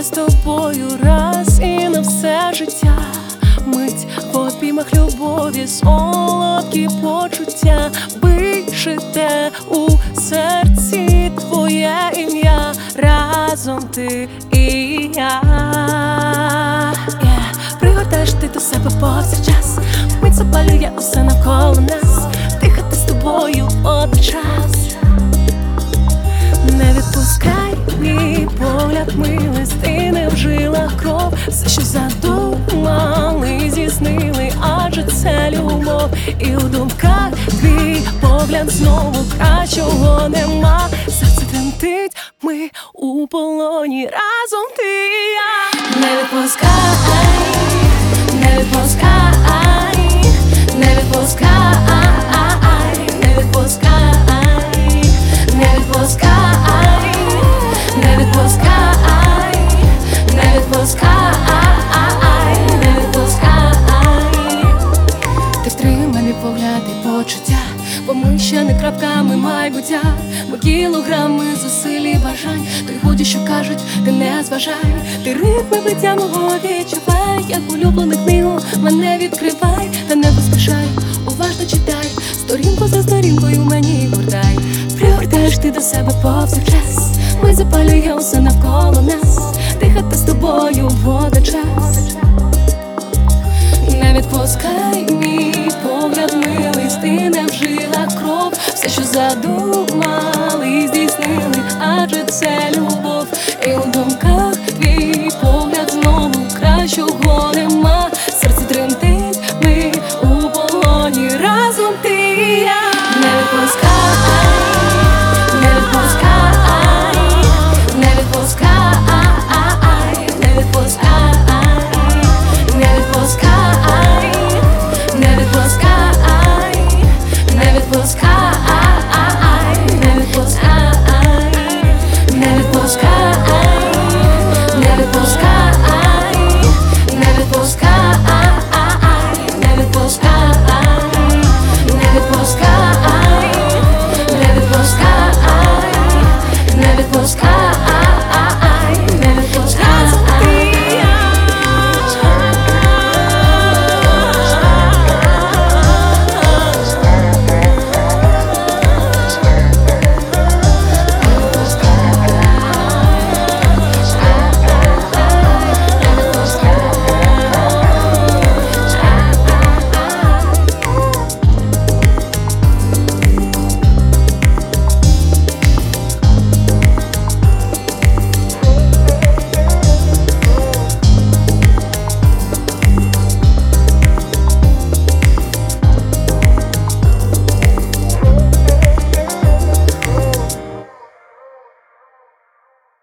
з тобою раз і на все життя. Мить в обіймах любові, солодкі почуття. Вишите у серці твоє ім'я, разом ти і я. Пригортаєш ти до себе повсякчас, мить запалює усе навколо нас. Дихати з тобою водночас. Не відпускай мій погляд, милий, стине в жилах кров. Все, що задумали, здійснили, адже це любов. І у думках твій погляд знову, кращого нема. Серце тремтить, ми у полоні, разом ти і я. Не відпускай, не відпускай, не відпускай, не відпускай, не відпускай, не відпускай, не відпускай, не відпускай. Ти втриманий погляд і почуття, бо ми ще не крапками майбуття. Ми кілограми зусиль і бажань. То й годі, що кажуть, ти не зважай. Ти ритми биття мого відчувай, як улюблену книгу мене відкривай. Та не поспішай, уважно читай, сторінку за сторінкою мені гортай. Пригортаєш ти до себе повсякчас, ми запалює усе навколо нас. Дихати з тобою водночас. Не відпускай мій погляд, милий, стине в жилах кров. Все, що задумали, здійснили, адже це любов. І у думках твій погляд знову кращого